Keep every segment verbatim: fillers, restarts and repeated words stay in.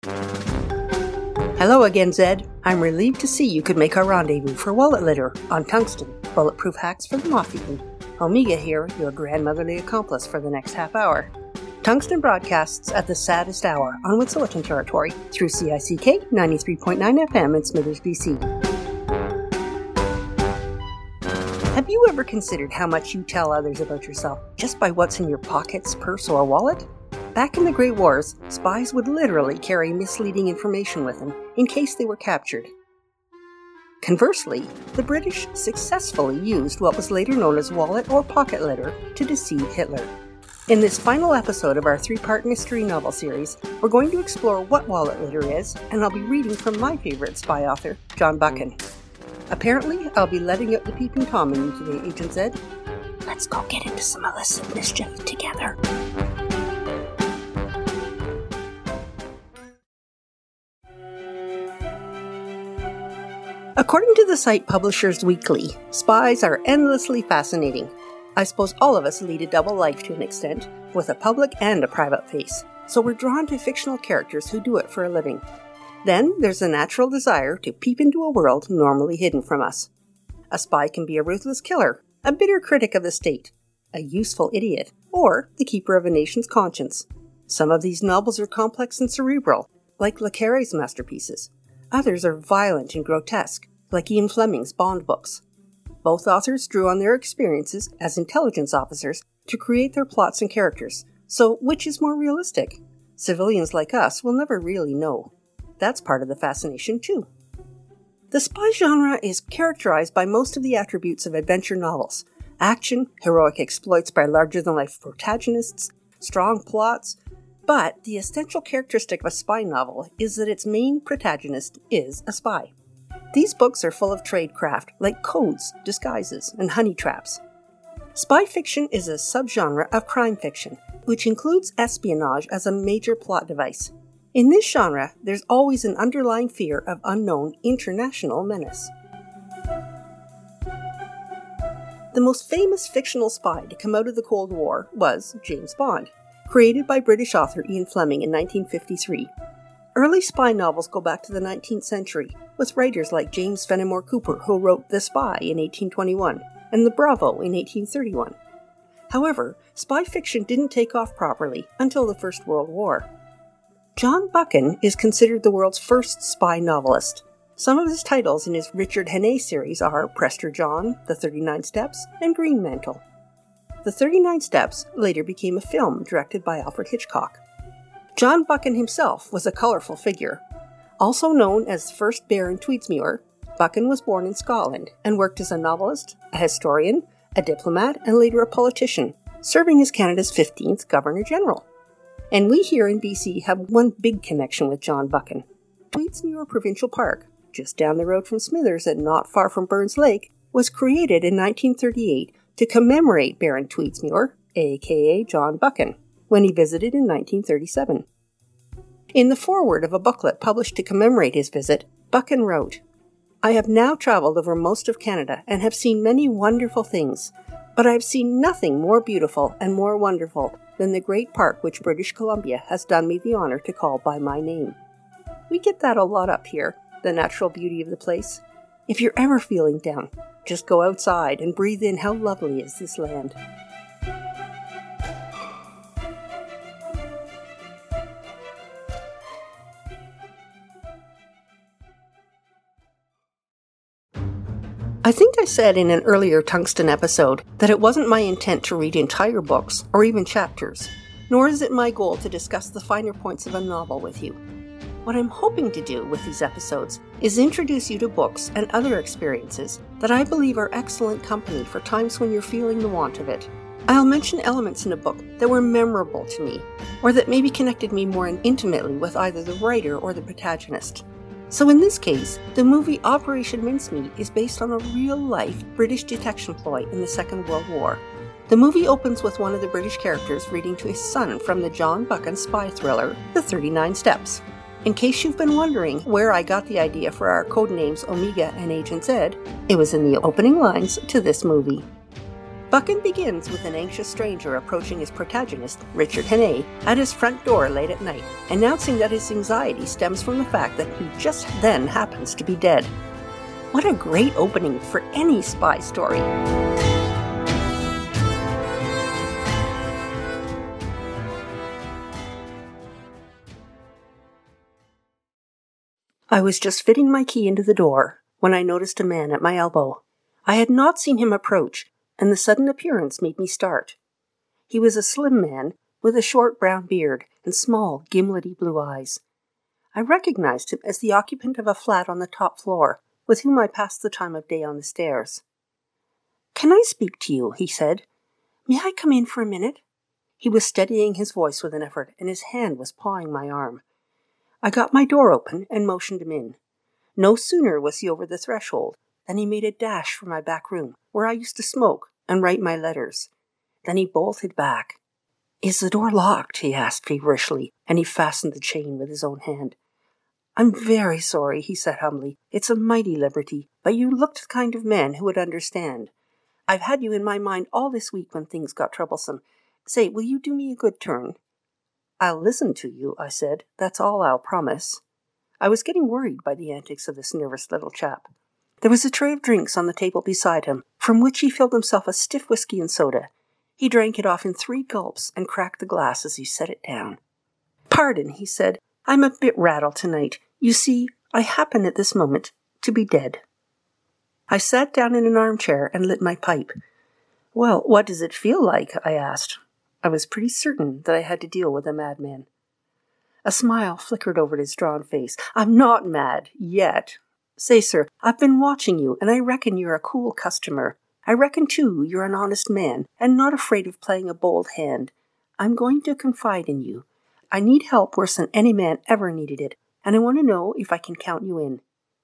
Hello again, Zed. I'm relieved to see you could make our rendezvous for wallet litter on Tungsten, bulletproof hacks for the moth-eaten. Omega here, your grandmotherly accomplice for the next half hour. Tungsten broadcasts at the saddest hour on Wet'suwet'en territory through C I C K ninety-three point nine F M in Smithers, B C. Have you ever considered how much you tell others about yourself just by what's in your pockets, purse, or wallet? Back in the Great Wars, spies would literally carry misleading information with them in case they were captured. Conversely, the British successfully used what was later known as wallet or pocket litter to deceive Hitler. In this final episode of our three-part mystery novel series, we're going to explore what wallet litter is, and I'll be reading from my favorite spy author, John Buchan. Apparently, I'll be letting out the peeping Tom in you today, Agent Zed. Let's go get into some illicit mischief together. According to the site Publishers Weekly, spies are endlessly fascinating. I suppose all of us lead a double life to an extent, with a public and a private face, so we're drawn to fictional characters who do it for a living. Then there's a natural desire to peep into a world normally hidden from us. A spy can be a ruthless killer, a bitter critic of the state, a useful idiot, or the keeper of a nation's conscience. Some of these novels are complex and cerebral, like Le Carre's masterpieces. Others are violent and grotesque, like Ian Fleming's Bond books. Both authors drew on their experiences as intelligence officers to create their plots and characters, so which is more realistic? Civilians like us will never really know. That's part of the fascination, too. The spy genre is characterized by most of the attributes of adventure novels: action, heroic exploits by larger-than-life protagonists, strong plots. But the essential characteristic of a spy novel is that its main protagonist is a spy. These books are full of tradecraft, like codes, disguises, and honey traps. Spy fiction is a subgenre of crime fiction, which includes espionage as a major plot device. In this genre, there's always an underlying fear of unknown international menace. The most famous fictional spy to come out of the Cold War was James Bond, created by British author Ian Fleming in nineteen fifty-three. Early spy novels go back to the nineteenth century, with writers like James Fenimore Cooper, who wrote The Spy in eighteen twenty-one and The Bravo in eighteen thirty-one. However, spy fiction didn't take off properly until the First World War. John Buchan is considered the world's first spy novelist. Some of his titles in his Richard Hannay series are Prester John, The thirty-nine Steps, and Green Mantle. The thirty-nine Steps later became a film directed by Alfred Hitchcock. John Buchan himself was a colorful figure. Also known as the first Baron Tweedsmuir, Buchan was born in Scotland and worked as a novelist, a historian, a diplomat, and later a politician, serving as Canada's fifteenth Governor-General. And we here in B C have one big connection with John Buchan. Tweedsmuir Provincial Park, just down the road from Smithers and not far from Burns Lake, was created in nineteen thirty-eight to commemorate Baron Tweedsmuir, aka John Buchan, when he visited in nineteen thirty-seven. In the foreword of a booklet published to commemorate his visit, Buchan wrote, "I have now travelled over most of Canada and have seen many wonderful things, but I have seen nothing more beautiful and more wonderful than the great park which British Columbia has done me the honour to call by my name." We get that a lot up here, the natural beauty of the place. If you're ever feeling down, just go outside and breathe in how lovely is this land. I think I said in an earlier Tungsten episode that it wasn't my intent to read entire books or even chapters, nor is it my goal to discuss the finer points of a novel with you. What I'm hoping to do with these episodes is introduce you to books and other experiences that I believe are excellent company for times when you're feeling the want of it. I'll mention elements in a book that were memorable to me, or that maybe connected me more intimately with either the writer or the protagonist. So in this case, the movie Operation Mincemeat is based on a real-life British detection ploy in the Second World War. The movie opens with one of the British characters reading to his son from the John Buchan spy thriller, The thirty-nine Steps. In case you've been wondering where I got the idea for our codenames Omega and Agent Zed, it was in the opening lines to this movie. Buchan begins with an anxious stranger approaching his protagonist, Richard Hannay, at his front door late at night, announcing that his anxiety stems from the fact that he just then happens to be dead. What a great opening for any spy story! I was just fitting my key into the door when I noticed a man at my elbow. I had not seen him approach, and the sudden appearance made me start. He was a slim man with a short brown beard and small, gimlety blue eyes. I recognized him as the occupant of a flat on the top floor, with whom I passed the time of day on the stairs. "Can I speak to you?" he said. "May I come in for a minute?" He was steadying his voice with an effort, and his hand was pawing my arm. I got my door open and motioned him in. No sooner was he over the threshold than he made a dash for my back room, where I used to smoke and write my letters. Then he bolted back. "Is the door locked?" he asked feverishly, and he fastened the chain with his own hand. "I'm very sorry," he said humbly. "It's a mighty liberty, but you looked the kind of man who would understand. I've had you in my mind all this week when things got troublesome. Say, will you do me a good turn?" "I'll listen to you," I said. "That's all I'll promise." I was getting worried by the antics of this nervous little chap. There was a tray of drinks on the table beside him, from which he filled himself a stiff whiskey and soda. He drank it off in three gulps and cracked the glass as he set it down. "Pardon," he said. "I'm a bit rattled tonight. You see, I happen at this moment to be dead." I sat down in an armchair and lit my pipe. "Well, what does it feel like?" I asked. I was pretty certain that I had to deal with a madman. A smile flickered over his drawn face. "I'm not mad, yet. Say, sir, I've been watching you, and I reckon you're a cool customer. I reckon, too, you're an honest man, and not afraid of playing a bold hand. I'm going to confide in you. I need help worse than any man ever needed it, and I want to know if I can count you in."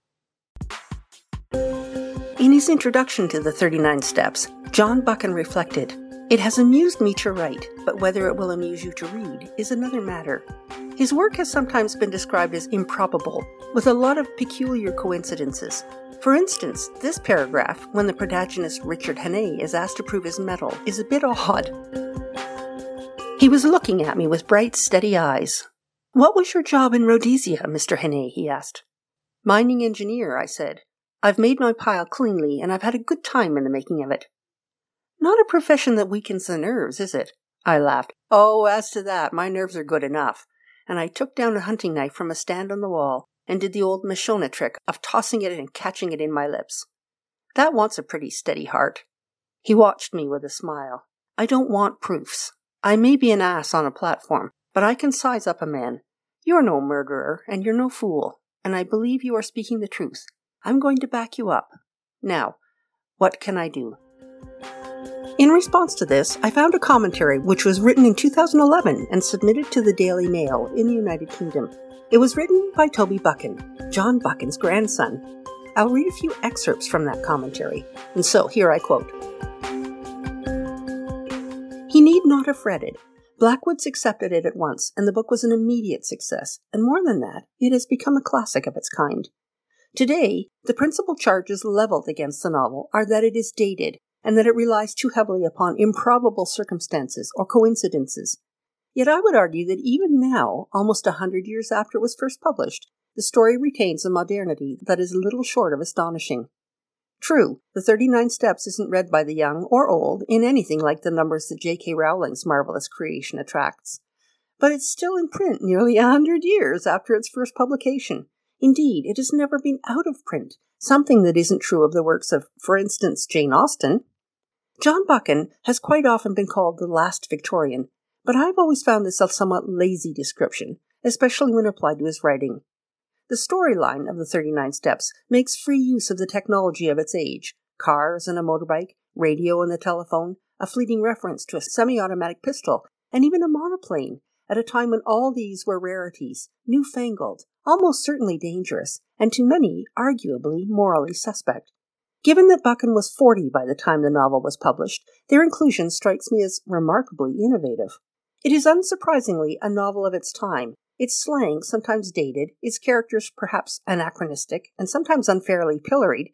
In his introduction to the thirty-nine Steps, John Buchan reflected, "It has amused me to write, but whether it will amuse you to read is another matter." His work has sometimes been described as improbable, with a lot of peculiar coincidences. For instance, this paragraph, when the protagonist Richard Hannay is asked to prove his mettle, is a bit odd. He was looking at me with bright, steady eyes. "What was your job in Rhodesia, Mister Hannay?" he asked. "Mining engineer," I said. "I've made my pile cleanly, and I've had a good time in the making of it." "Not a profession that weakens the nerves, is it?" I laughed. "Oh, as to that, my nerves are good enough." And I took down a hunting knife from a stand on the wall and did the old Mashona trick of tossing it and catching it in my lips. That wants a pretty steady heart. He watched me with a smile. "I don't want proofs. I may be an ass on a platform, but I can size up a man. You're no murderer, and you're no fool, and I believe you are speaking the truth. I'm going to back you up. Now, what can I do?" In response to this, I found a commentary which was written in two thousand eleven and submitted to the Daily Mail in the United Kingdom. It was written by Toby Buchan, John Buchan's grandson. I'll read a few excerpts from that commentary, and so here I quote. "He need not have fretted. Blackwoods accepted it at once, and the book was an immediate success, and more than that, it has become a classic of its kind. Today, the principal charges leveled against the novel are that it is dated, and that it relies too heavily upon improbable circumstances or coincidences. Yet I would argue that even now, almost a hundred years after it was first published, the story retains a modernity that is little short of astonishing. True, the thirty-nine Steps isn't read by the young or old in anything like the numbers that J K Rowling's marvelous creation attracts. But it's still in print nearly a hundred years after its first publication. Indeed, it has never been out of print, something that isn't true of the works of, for instance, Jane Austen. John Buchan has quite often been called the last Victorian, but I've always found this a somewhat lazy description, especially when applied to his writing. The storyline of the thirty-nine Steps makes free use of the technology of its age, cars and a motorbike, radio and the telephone, a fleeting reference to a semi-automatic pistol, and even a monoplane, at a time when all these were rarities, newfangled, almost certainly dangerous, and to many arguably morally suspect. Given that Buchan was forty by the time the novel was published, their inclusion strikes me as remarkably innovative. It is unsurprisingly a novel of its time, its slang sometimes dated, its characters perhaps anachronistic, and sometimes unfairly pilloried,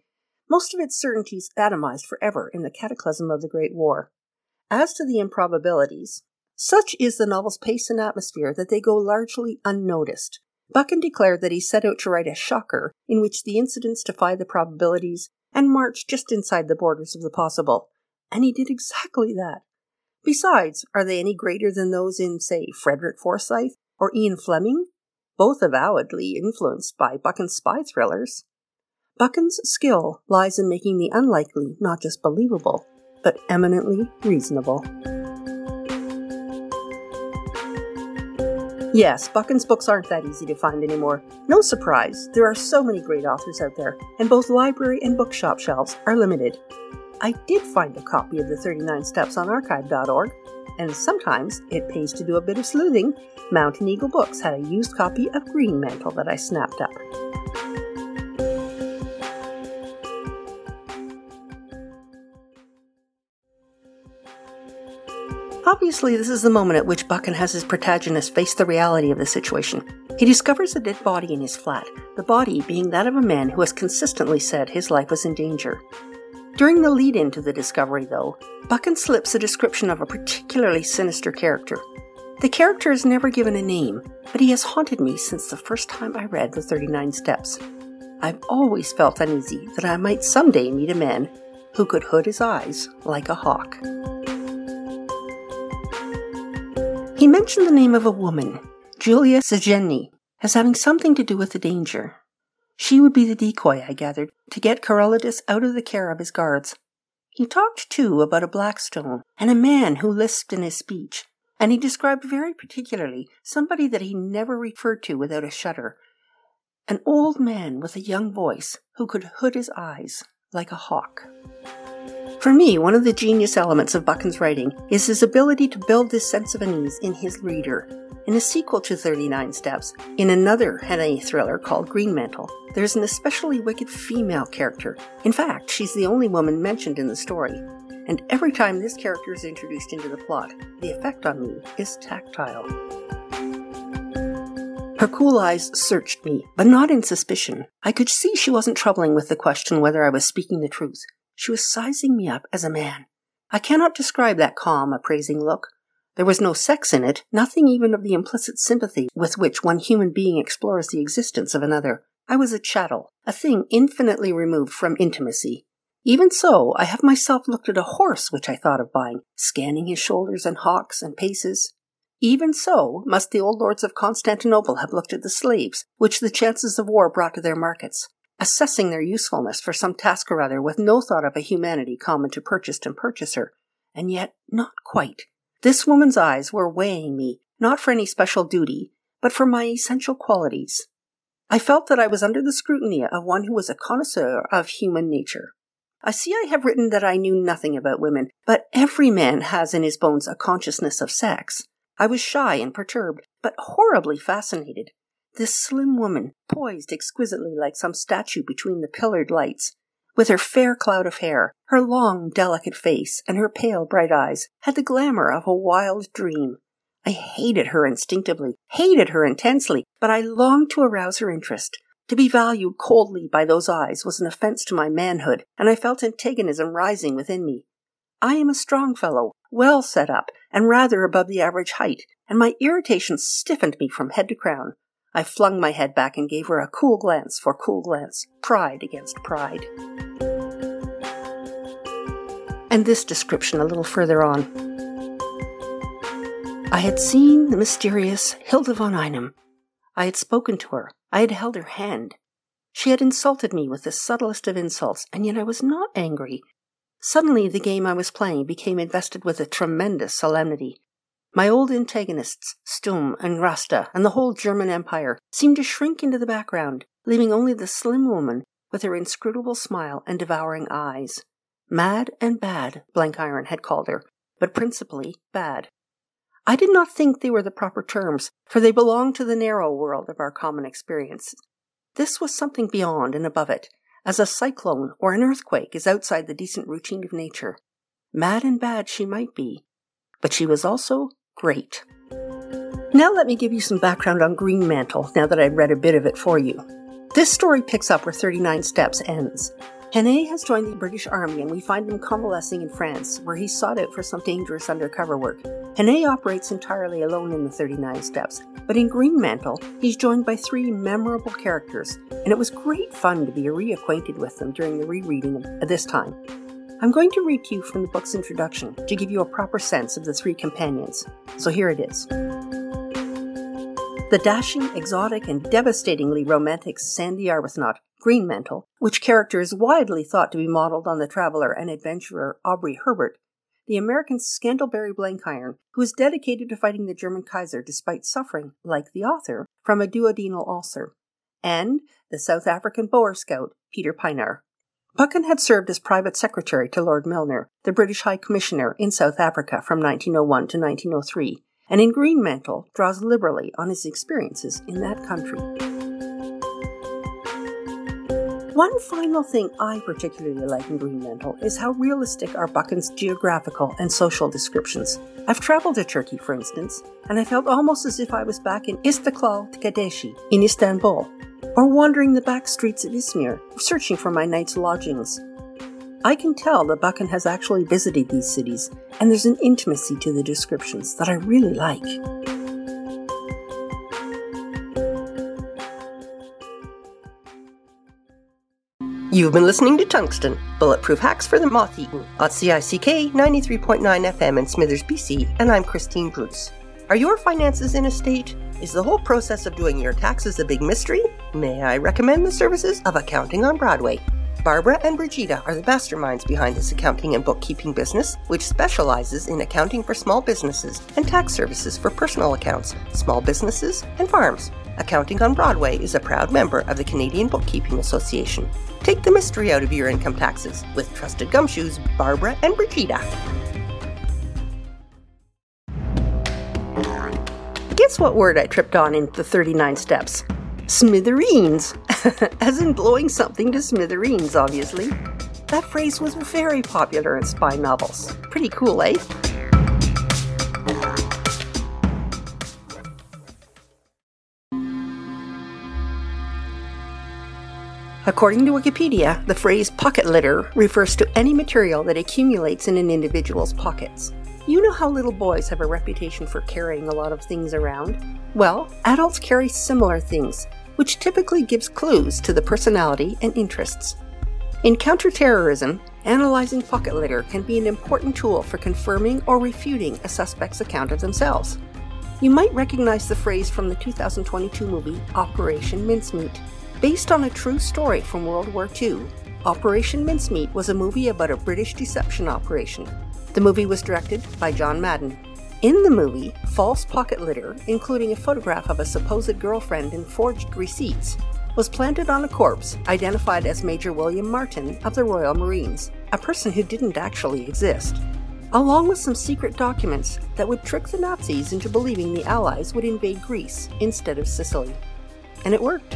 most of its certainties atomized forever in the cataclysm of the Great War. As to the improbabilities, such is the novel's pace and atmosphere that they go largely unnoticed. Buchan declared that he set out to write a shocker in which the incidents defy the probabilities and march just inside the borders of the possible. And he did exactly that. Besides, are they any greater than those in, say, Frederick Forsyth or Ian Fleming? Both avowedly influenced by Buchan's spy thrillers. Buchan's skill lies in making the unlikely not just believable, but eminently reasonable. Yes, Buchan's books aren't that easy to find anymore. No surprise, there are so many great authors out there, and both library and bookshop shelves are limited. I did find a copy of the thirty-nine Steps on archive dot org, and sometimes it pays to do a bit of sleuthing. Mountain Eagle Books had a used copy of Greenmantle that I snapped up. Obviously, this is the moment at which Buchan has his protagonist face the reality of the situation. He discovers a dead body in his flat, the body being that of a man who has consistently said his life was in danger. During the lead-in to the discovery, though, Buchan slips a description of a particularly sinister character. The character is never given a name, but he has haunted me since the first time I read the thirty-nine Steps. I've always felt uneasy that I might someday meet a man who could hood his eyes like a hawk. He mentioned the name of a woman, Julia Segeni, as having something to do with the danger. She would be the decoy, I gathered, to get Carolidus out of the care of his guards. He talked, too, about a Blackstone and a man who lisped in his speech, and he described very particularly somebody that he never referred to without a shudder, an old man with a young voice who could hood his eyes like a hawk. For me, one of the genius elements of Buchan's writing is his ability to build this sense of unease in his reader. In a sequel to thirty-nine Steps, in another heady thriller called Greenmantle, there's an especially wicked female character. In fact, she's the only woman mentioned in the story. And every time this character is introduced into the plot, the effect on me is tactile. Her cool eyes searched me, but not in suspicion. I could see she wasn't troubling with the question whether I was speaking the truth. She was sizing me up as a man. I cannot describe that calm, appraising look. There was no sex in it, nothing even of the implicit sympathy with which one human being explores the existence of another. I was a chattel, a thing infinitely removed from intimacy. Even so, I have myself looked at a horse which I thought of buying, scanning his shoulders and hocks and paces. Even so must the old lords of Constantinople have looked at the slaves which the chances of war brought to their markets, assessing their usefulness for some task or other with no thought of a humanity common to purchased and purchaser. And yet, not quite. This woman's eyes were weighing me, not for any special duty, but for my essential qualities. I felt that I was under the scrutiny of one who was a connoisseur of human nature. I see I have written that I knew nothing about women, but every man has in his bones a consciousness of sex. I was shy and perturbed, but horribly fascinated. This slim woman, poised exquisitely like some statue between the pillared lights, with her fair cloud of hair, her long, delicate face, and her pale, bright eyes, had the glamour of a wild dream. I hated her instinctively, hated her intensely, but I longed to arouse her interest. To be valued coldly by those eyes was an offense to my manhood, and I felt antagonism rising within me. I am a strong fellow, well set up, and rather above the average height, and my irritation stiffened me from head to crown. I flung my head back and gave her a cool glance for cool glance, pride against pride. And this description a little further on. I had seen the mysterious Hilda von Einem. I had spoken to her. I had held her hand. She had insulted me with the subtlest of insults, and yet I was not angry. Suddenly the game I was playing became invested with a tremendous solemnity. My old antagonists, Stumm and Rasta, and the whole German Empire, seemed to shrink into the background, leaving only the slim woman with her inscrutable smile and devouring eyes. Mad and bad, Blenkiron had called her, but principally bad. I did not think they were the proper terms, for they belonged to the narrow world of our common experience. This was something beyond and above it, as a cyclone or an earthquake is outside the decent routine of nature. Mad and bad she might be, but she was also great. Now let me give you some background on Greenmantle, now that I've read a bit of it for you. This story picks up where thirty-nine Steps ends. Henné has joined the British Army, and we find him convalescing in France, where he's sought out for some dangerous undercover work. Henné operates entirely alone in the thirty-nine Steps, but in Greenmantle, he's joined by three memorable characters, and it was great fun to be reacquainted with them during the rereading of this time. I'm going to read to you from the book's introduction to give you a proper sense of the three companions. So here it is. The dashing, exotic, and devastatingly romantic Sandy Arbuthnot, Greenmantle, which character is widely thought to be modelled on the traveller and adventurer Aubrey Herbert, the American Scantleberry Blenkiron, who is dedicated to fighting the German Kaiser despite suffering, like the author, from a duodenal ulcer, and the South African Boer Scout, Peter Pienaar. Buchan had served as private secretary to Lord Milner, the British High Commissioner in South Africa from nineteen oh one to nineteen oh three, and in Greenmantle draws liberally on his experiences in that country. One final thing I particularly like in Greenmantle is how realistic are Buchan's geographical and social descriptions. I've travelled to Turkey, for instance, and I felt almost as if I was back in Istiklal Kadeshi in Istanbul, or wandering the back streets of Izmir, searching for my night's lodgings. I can tell that Buchan has actually visited these cities, and there's an intimacy to the descriptions that I really like. You've been listening to Tungsten, Bulletproof Hacks for the Moth-Eaten, on C I C K ninety-three point nine F M in Smithers, B C, and I'm Christine Bruce. Are your finances in a state? Is the whole process of doing your taxes a big mystery? May I recommend the services of Accounting on Broadway? Barbara and Brigida are the masterminds behind this accounting and bookkeeping business, which specializes in accounting for small businesses and tax services for personal accounts, small businesses, and farms. Accounting on Broadway is a proud member of the Canadian Bookkeeping Association. Take the mystery out of your income taxes with trusted gumshoes Barbara and Brigida. Guess what word I tripped on in the thirty-nine Steps? Smithereens. As in blowing something to smithereens, obviously. That phrase was very popular in spy novels. Pretty cool, eh? According to Wikipedia, the phrase pocket litter refers to any material that accumulates in an individual's pockets. You know how little boys have a reputation for carrying a lot of things around? Well, adults carry similar things, which typically gives clues to the personality and interests. In counterterrorism, analyzing pocket litter can be an important tool for confirming or refuting a suspect's account of themselves. You might recognize the phrase from the two thousand twenty-two movie Operation Mincemeat. Based on a true story from World War Two, Operation Mincemeat was a movie about a British deception operation. The movie was directed by John Madden. In the movie, false pocket litter, including a photograph of a supposed girlfriend and forged receipts, was planted on a corpse identified as Major William Martin of the Royal Marines, a person who didn't actually exist, along with some secret documents that would trick the Nazis into believing the Allies would invade Greece instead of Sicily. And it worked.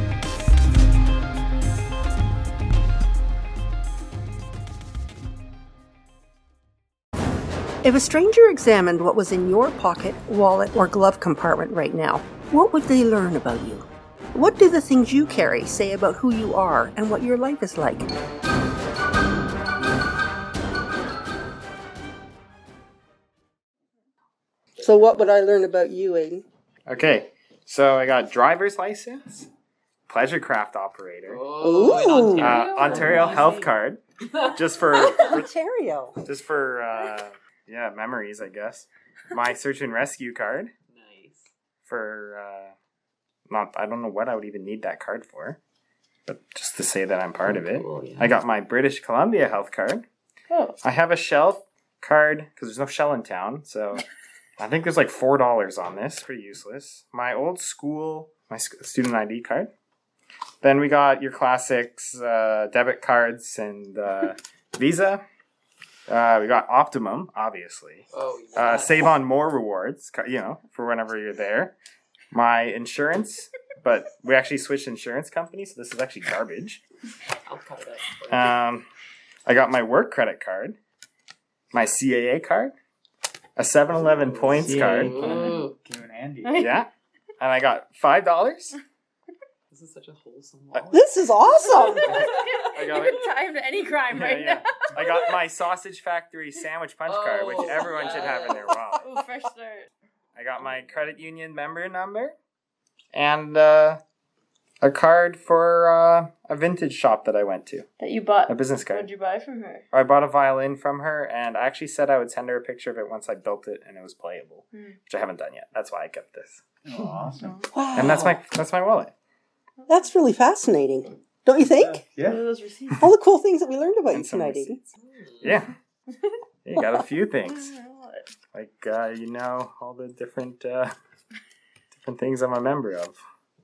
If a stranger examined what was in your pocket, wallet, or glove compartment right now, what would they learn about you? What do the things you carry say about who you are and what your life is like? So what would I learn about you, Aiden? Okay, so I got driver's license, pleasure craft operator, Ooh. uh, Ontario health card, just for, Ontario. just for uh, yeah memories, I guess. My search and rescue card. Nice. For uh, not, I don't know what I would even need that card for, but just to say that I'm part of it. Cool, yeah. I got my British Columbia health card. Oh. I have a Shell card because there's no Shell in town, so I think there's like four dollars on this. Pretty useless. My old school, my student I D card. Then we got your classics, uh, debit cards and uh, Visa. Uh, we got Optimum, obviously. Oh, yeah. Uh, save on more rewards, you know, for whenever you're there. My insurance, but we actually switched insurance companies, so this is actually garbage. I'll cut it out. Um, I got my work credit card, my C A A card, a seven eleven points C A A card. Ooh. Came in handy. Yeah. And I got five dollars. This is such a wholesome wallet. This is awesome. I got you it. could tie him to any crime Yeah, right yeah. now. I got my Sausage Factory sandwich punch card, which Oh, everyone should have in their wallet. Ooh, fresh start. I got my credit union member number and uh, a card for uh, a vintage shop that I went to. That you bought. A business What'd card. you buy from her? I bought a violin from her, and I actually said I would send her a picture of it once I built it and it was playable, Hmm. which I haven't done yet. That's why I kept this. Oh, awesome. Wow. And that's my that's my wallet. That's really fascinating. Don't you think? What Yeah. are those receipts? All the cool things that we learned about you And some tonight, Aiden. receipts. Yeah. You got a few things. Oh, my wallet. Like, uh, you know, all the different uh, different things I'm a member of.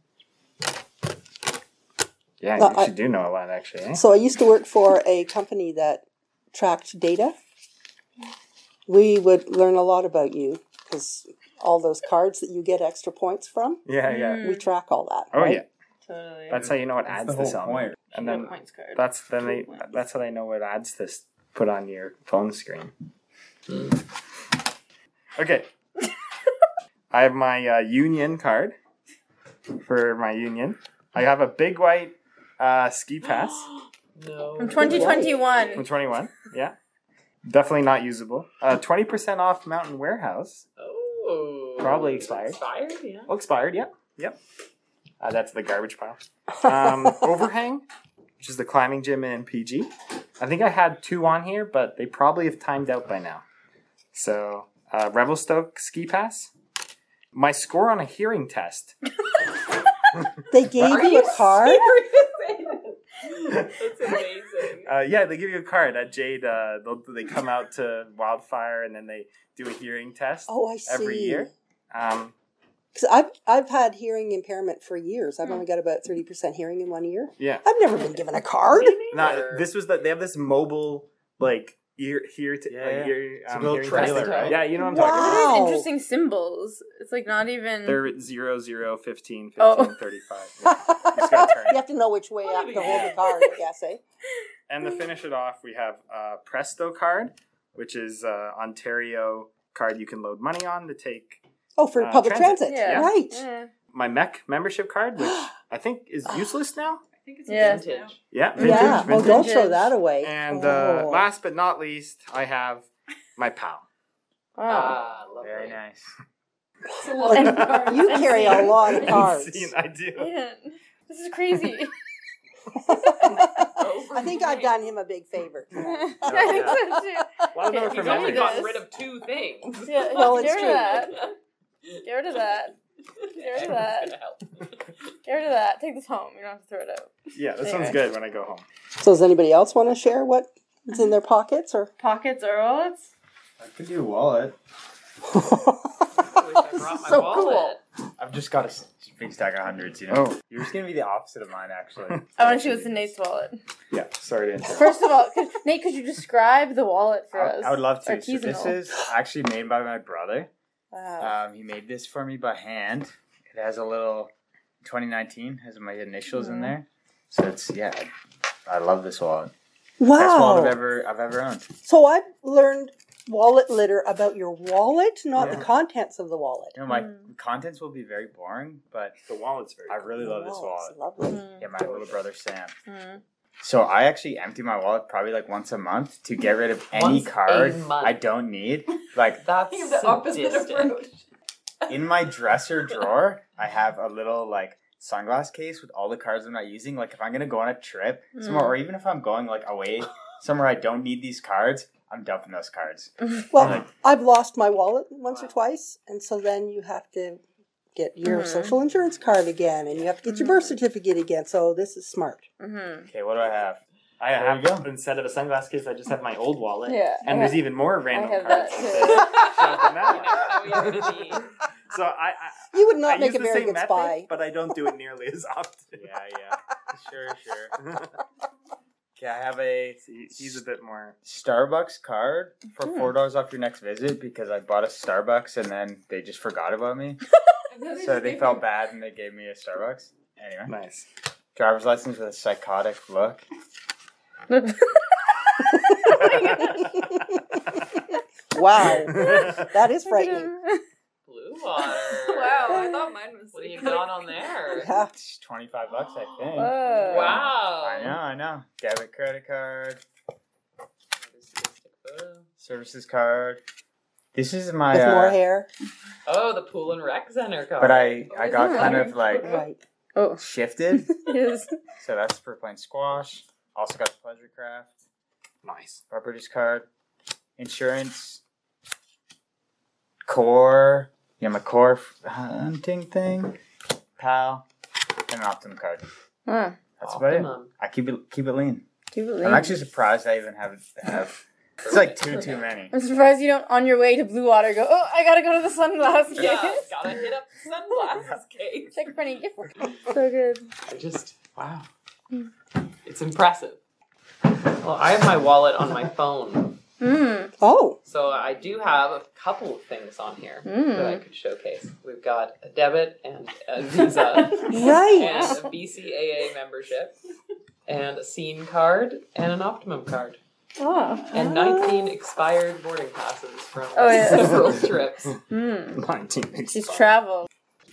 Yeah, No, you I- actually do know a lot, actually. Eh? So I used to work for a company that tracked data. We would learn a lot about you because all those cards that you get extra points from, Yeah, yeah. Mm. we track all that. Oh, right? yeah. Totally. That's how you know what That's adds the this whole on. point. And Your then points card. that's then they Points. that's how they know what ads this put on your phone screen. Okay. I have my uh, union card for my union. I have a big white uh, ski pass No. From twenty twenty-one. from twenty-one. Yeah. Definitely not usable. Uh, twenty percent off Mountain Warehouse. Oh. Probably expired. Expired, yeah. Oh, expired, yep. Yep. Uh, that's the garbage pile. Um, Overhang, which is the climbing gym in P G. I think I had two on here, but they probably have timed out by now. So, uh, Revelstoke ski pass. My score on a hearing test. They gave you a card? That's amazing. Uh, yeah, they give you a card at Jade. Uh, they'll, they come out to Wildfire and then they do a hearing test Oh, I see. every year. Um, Because I've, I've had hearing impairment for years. I've only got about thirty percent hearing in one ear. yeah. I've never been given a card. Not, this was the, they have this mobile, like, ear, here to, Yeah, like, yeah. ear, It's a um, little hearing trailer, test. right? Yeah, you know what I'm Wow. talking about. Look at Wow. these interesting symbols. It's like not even. They're zero, zero, fifteen, fifteen, Oh. thirty-five. Yeah. Just gotta turn. You have to know which way up to hold the card, I guess, eh? And to finish it off, we have a Presto card, which is uh, Ontario card you can load money on to take. Oh, for Uh, public transit. transit. Yeah. Right. Yeah. My M E C membership card, which I think is useless now. I think it's Yeah. vintage. Yeah, vintage, Yeah. Oh, vintage. don't throw Vintage. that away. And uh, Oh. last but not least, I have my pal. Wow. Ah, lovely. Very nice. It's a lot of cards. You carry a lot of You've cards. seen, I do. Man, this is crazy. I think I've done him a big favor. I think so too. A lot of them are He's for He's only memories. gotten this. rid of two things. Yeah, Well, it's get rid true. of that. Get rid of that. Get rid of that. Get rid of that. Take this home. You don't have to throw it out. Yeah, this Anyway. one's good when I go home. So does anybody else want to share what is in their pockets? Or Pockets or wallets? I could do a wallet. I wish I brought my So wallet. I've just got a s- big stack of hundreds, you know. Oh. You're just gonna be the opposite of mine, actually. I want to see what's in Nate's wallet. Yeah, sorry to interrupt. First of all, could, Nate, could you describe the wallet for I, us? I would love to. So Artisanal. this is actually made by my brother. Wow. Um, he made this for me by hand. It has a little twenty nineteen has my initials in Mhm. there. So it's yeah, I, I love this wallet. Best wallet I've wow. ever I've ever owned. So I've learned wallet litter about your wallet, not Yeah. the contents of the wallet. You know, my Mm. contents will be very boring, but The wallet's very I really love this Oh, wallet. it's lovely. Mm. Yeah, my little brother Sam. Mm. So I actually empty my wallet probably like once a month to get rid of any Once a card month. I don't need. Like That's You have the opposite sadistic. approach. in my dresser drawer, I have a little like sunglass case with all the cards I'm not using. Like if I'm gonna go on a trip somewhere, or even if I'm going like away somewhere I don't need these cards, I'm dumping those cards. Well, Like- I've lost my wallet once or twice, and so then you have to get your Mhm. social insurance card again, and you have to get your birth certificate again. So this is smart. Mm-hmm. Okay, what do I have? I There you have, go. instead of a sunglass case, I just have my old wallet. Yeah. And I there's have- even more I random have cards. that shoved in that You one. never know what you're gonna need. So I, I You would not I make use a the very same good method, spy. but I don't do it nearly as often. Yeah, yeah. Sure, sure. Okay, I have a See, he's a bit more. Starbucks card for Hmm. four dollars off your next visit because I bought a Starbucks and then they just forgot about me. So they felt bad and they gave me a Starbucks. Anyway, Nice. driver's license with a psychotic look. Wow, that is frightening. Blue? Water. Wow, I thought mine was. What do you got on there? Yeah. It's twenty-five bucks, I think. Whoa. Wow. I know, I know. Debit credit card, services card. This is my. With more Uh, hair. Oh, the pool and rec center card. but I, I Is got it kind water? of like Right. Oh. shifted. Yes. So that's for playing squash. Also got the pleasure craft. Nice. Our British card. Insurance. Core. Yeah, my core hunting thing. Pal. And an Optimum card. Huh. That's about it. Optimum. I keep it keep it lean. Keep it I'm lean. actually surprised I even have have. It's like two too many. I'm surprised you don't, on your way to Blue Water, go, oh, I gotta go to the sunglasses Yeah, case. gotta hit up the sunglasses case. Check for any gift. So good. I just, wow. It's impressive. Well, I have my wallet on my phone, Mmm. Oh. so I do have a couple of things on here Mm. that I could showcase. We've got a debit and a Visa Right. and a B C A A membership and a Scene card and an Optimum card Oh. and nineteen expired boarding passes from Oh, yeah. several trips. Mmm. nineteen. She's traveled.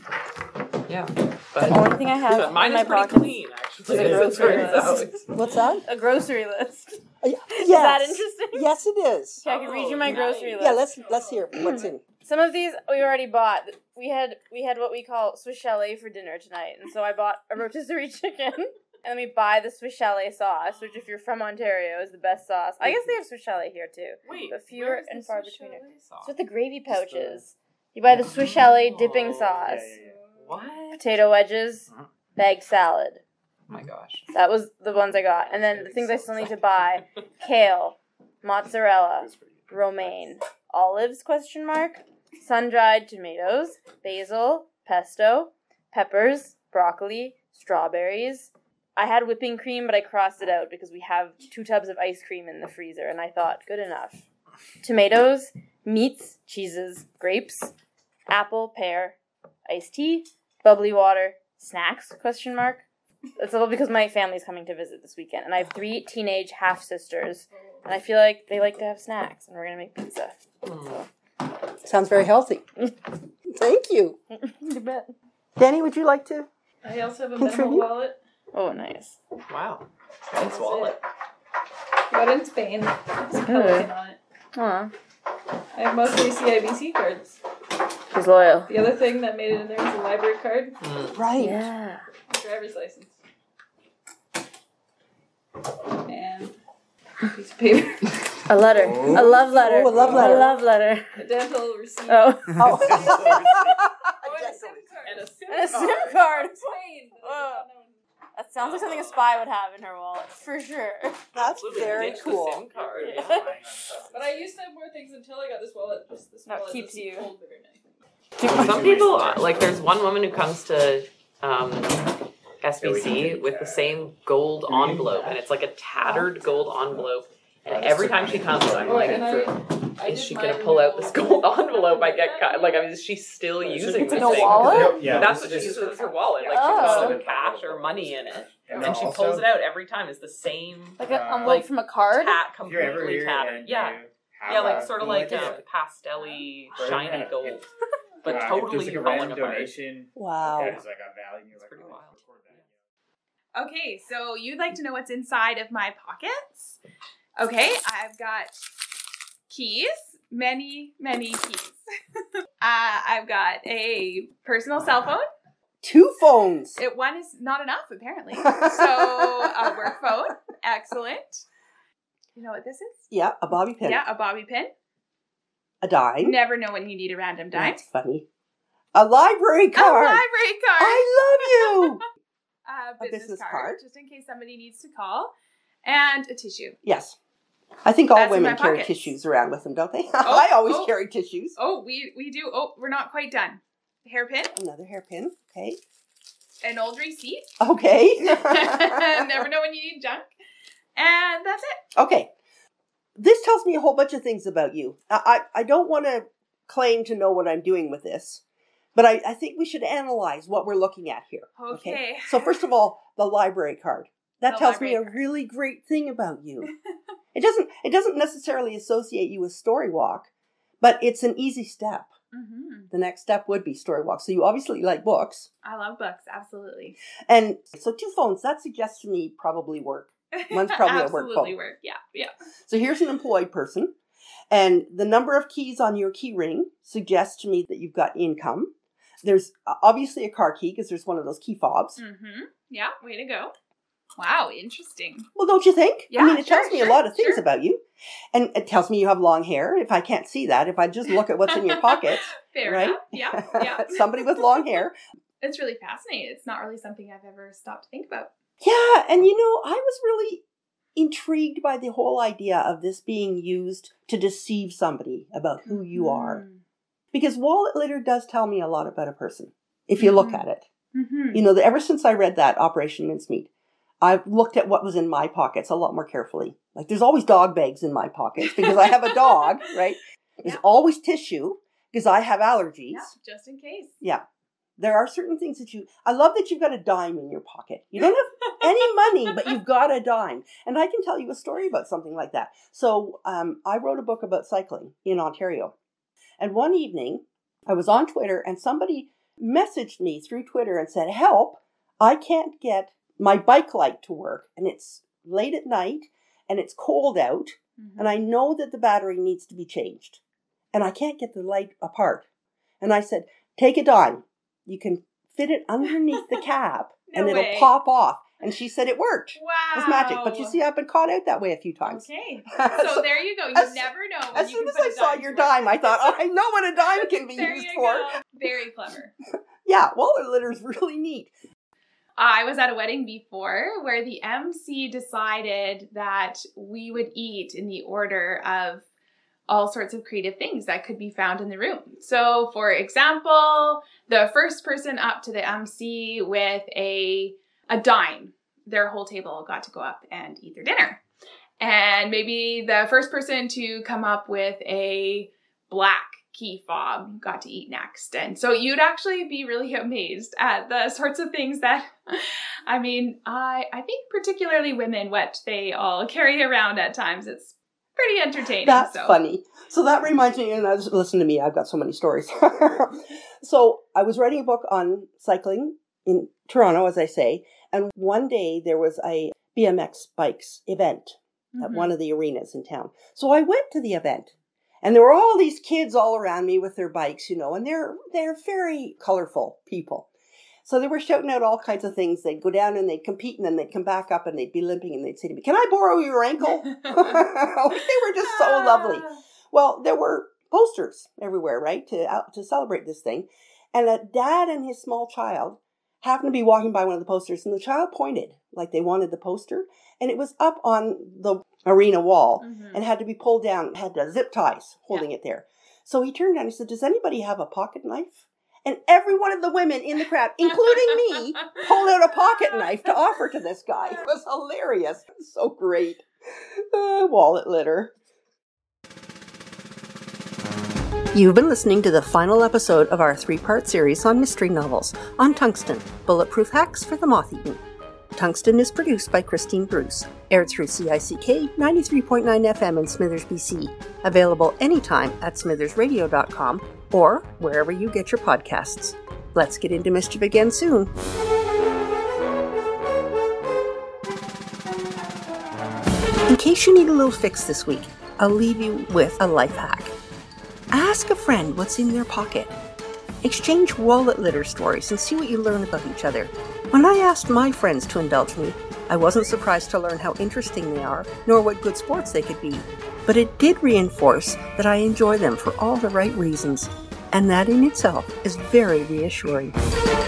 Yeah, The but, only thing I have but mine in my is pretty pocket clean, actually. is a as it grocery turns list. out. What's that? a grocery list. Uh, Is yes. that interesting? Yes, it is. Okay, I can read you Oh, my nice. grocery list. Yeah, let's let's hear what's in. Some of these we already bought. We had we had what we call Swiss chalet for dinner tonight, and so I bought a rotisserie chicken, and then we buy the Swiss chalet sauce, which if you're from Ontario is the best sauce. I guess they have Swiss chalet here too. Wait, But fewer where is and the far Swiss between chalet sauce? It's with the gravy pouches. You buy the Swiss chalet dipping Oh, sauce, Yeah, yeah, yeah. What? potato wedges, Uh-huh. bagged salad. Oh my gosh. That was the ones I got, and then the things I still need to buy: kale, mozzarella, romaine, olives question mark, sun-dried tomatoes, basil, pesto, peppers, broccoli, strawberries. I had whipping cream, but I crossed it out because we have two tubs of ice cream in the freezer, and I thought, good enough. Tomatoes, meats, cheeses, grapes, apple, pear, iced tea, bubbly water, snacks question mark. It's all because my family's coming to visit this weekend, and I have three teenage half-sisters, and I feel like they like to have snacks, and we're going to make pizza. Hmm. Sounds very healthy. Thank you. You bet. Danny, would you like to? I also have a Contribute? minimal wallet. Oh, nice. Wow. Nice wallet. Got in Spain. It's a pelican on it. Aw, I have mostly C I B C cards. she's loyal. The other thing that made it in there was a library card, Mm. Right. Yeah. driver's license, and a piece of paper, A letter. A love letter. Oh, a love letter. A love letter. a dental receipt, Oh. Oh. and a SIM card. And a SIM And a SIM card. card. Spain. Oh. That sounds like something a spy would have in her wallet, for sure. That's Absolutely very ditch the cool. SIM card. But I used to have more things until I got this wallet. Just this That wallet keeps doesn't you. hold very many. Some people, are- like, there's one woman who comes to um, S B C with the same gold envelope, and it's like a tattered gold envelope. And every time she comes, I'm Oh, like, and I, I is did she my gonna pull out this renewal. gold envelope? I get cut. Like, I mean, is she still using It's this like a thing? wallet? Yeah. That's what she uses as her wallet. Like, Oh. she puts some cash or money in it, And and she also- pulls it out every time. It's the same Like an Uh, envelope like, from a card? tat, If you're ever completely here tattered. and Yeah. you have Yeah, like a- sort of like yeah. um, pastel-y, Right, shiny yeah. gold, but Uh, if totally there's like a falling random apart. donation, Wow. that is like a value. It's Like, pretty oh, wild. record that. Okay, so you'd like to know what's inside of my pockets? Okay, I've got keys, many, many keys. uh, I've got a personal cell phone. Two phones. It, one is not enough, apparently. So, a work phone. Excellent. You know what this is? Yeah, a bobby pin. Yeah, a bobby pin. A dime. Never know when you need a random dime. That's funny. A library A card. library card. I love you. A A business, business card, card. just in case somebody needs to call. And a tissue. Yes. I think all That's in women my carry pockets. tissues around with them, don't they? I always oh. carry tissues. Oh, we, we do. Oh, we're not quite done. Hairpin. Another hairpin. Okay. An old receipt. Okay. Never know when you need junk. And that's it. Okay. This tells me a whole bunch of things about you. I, I, I don't want to claim to know what I'm doing with this, but I, I think we should analyze what we're looking at here. Okay. So first of all, the library card. That The tells me a library card. really great thing about you. It doesn't it doesn't necessarily associate you with Story Walk, but it's an easy step. Mm-hmm. The next step would be story walk. So you obviously like books. I love books, absolutely. And so two phones, that suggests to me probably work. One's probably a work phone. Absolutely work, yeah, yeah. So here's an employed person. And the number of keys on your key ring suggests to me that you've got income. There's obviously a car key because there's one of those key fobs. Mm-hmm. Yeah, way to go. Wow, interesting. Well, don't you think? Yeah, I mean, it sure, tells me sure, a lot of things sure. about you. And it tells me you have long hair. If I can't see that, if I just look at what's in your pockets, Fair right? enough. Yeah, yeah. Somebody with long hair. It's really fascinating. It's not really something I've ever stopped to think about. Yeah, and you know, I was really intrigued by the whole idea of this being used to deceive somebody about who you are. Mm. Because wallet litter does tell me a lot about a person, if you look Mhm. at it. Mm-hmm. You know, the, ever since I read that Operation Mincemeat, I've looked at what was in my pockets a lot more carefully. Like, there's always dog bags in my pockets because I have a dog, right? There's Yeah. always tissue because I have allergies. Yeah, just in case. Yeah. There are certain things that you... I love that you've got a dime in your pocket. You don't have any money, but you've got a dime. And I can tell you a story about something like that. So um, I wrote a book about cycling in Ontario. And one evening, I was on Twitter and somebody messaged me through Twitter and said, help, I can't get my bike light to work. And it's late at night and it's cold out. Mm-hmm. And I know that the battery needs to be changed. And I can't get the light apart. And I said, take a dime. You can fit it underneath the cap No and it'll way. pop off. And she said it worked. Wow. It's magic. But you see, I've been caught out that way a few times. Okay. So So there you go. You as- never know. When As you soon can as put I a saw dime your to work. dime, I thought, oh, I know what a dime can be There used you for. go. Very clever. Yeah, wallet litter is really neat. I was at a wedding before where the M C decided that we would eat in the order of all sorts of creative things that could be found in the room. So, for example, the first person up to the M C with a a dime, their whole table got to go up and eat their dinner. And maybe the first person to come up with a black key fob got to eat next. And so you'd actually be really amazed at the sorts of things that, I mean, I I think particularly women, what they all carry around at times. It's pretty entertaining. That's so. funny. So that reminds me, and I just, listen to me, I've got so many stories. So I was writing a book on cycling in Toronto, as I say, and one day there was a B M X bikes event at Mhm. one of the arenas in town. So I went to the event. And there were all these kids all around me with their bikes, you know, and they're they're very colorful people. So they were shouting out all kinds of things. They'd go down and they'd compete and then they'd come back up and they'd be limping and they'd say to me, can I borrow your ankle? They were just so lovely. Well, there were posters everywhere, right, to out to celebrate this thing. And a dad and his small child happened to be walking by one of the posters and the child pointed like they wanted the poster. And it was up on the arena wall Mhm. and had to be pulled down, had uh, zip ties holding it there. So he turned around and he said, does anybody have a pocket knife? And every one of the women in the crowd, including me, pulled out a pocket knife to offer to this guy. It was hilarious. It was so great. Uh, wallet litter. You've been listening to the final episode of our three-part series on mystery novels on Tungsten, Bulletproof Hacks for the Moth-Eaten. Tungsten is produced by Christine Bruce, aired through C I C K ninety-three point nine F M in Smithers, B C, available anytime at smithers radio dot com or wherever you get your podcasts. Let's get into mischief again soon. In case you need a little fix this week, I'll leave you with a life hack. Ask a friend what's in their pocket. Exchange wallet litter stories and see what you learn about each other. When I asked my friends to indulge me, I wasn't surprised to learn how interesting they are, nor what good sports they could be. But it did reinforce that I enjoy them for all the right reasons, and that in itself is very reassuring.